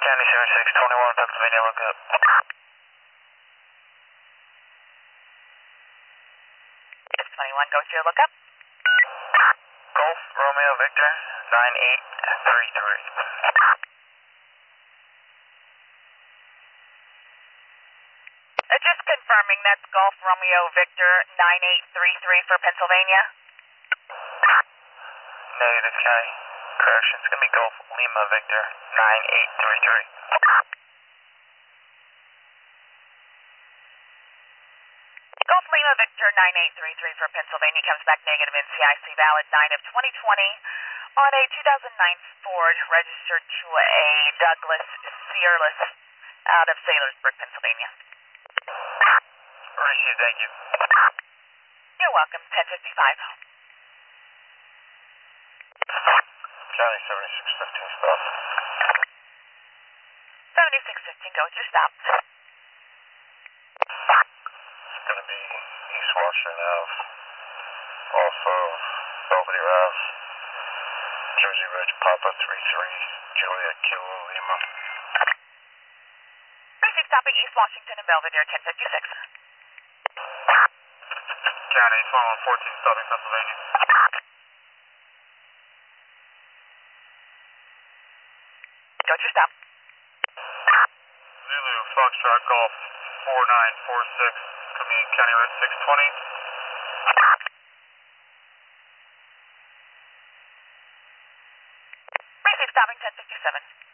County 7621, Pennsylvania, look up. It's 21, go to your lookup. Golf Romeo Victor 9833. Just confirming that's Golf Romeo Victor 9833 for Pennsylvania. Negative, County. Correction, it's going to be Golf Lima Victor 9833. Golf Lima Victor 9833 for Pennsylvania comes back negative NCIC valid 9 of 2020 on a 2009 Ford registered to a Douglas Searless out of Saylorsburg, Pennsylvania. Received, thank you. You're welcome, 1055. County 7615, stop. 7615, go with your stop. It's going to be East Washington Ave, off of Belvedere Ave, Jersey Ridge, Papa 33, Juliet Kilo Lima. Receive stopping East Washington and Belvedere, 1056. County 2114, stopping Pennsylvania. Go with your stop. Zulu Foxtrot Golf 4946, coming in County Road 620. Receive stopping 1057.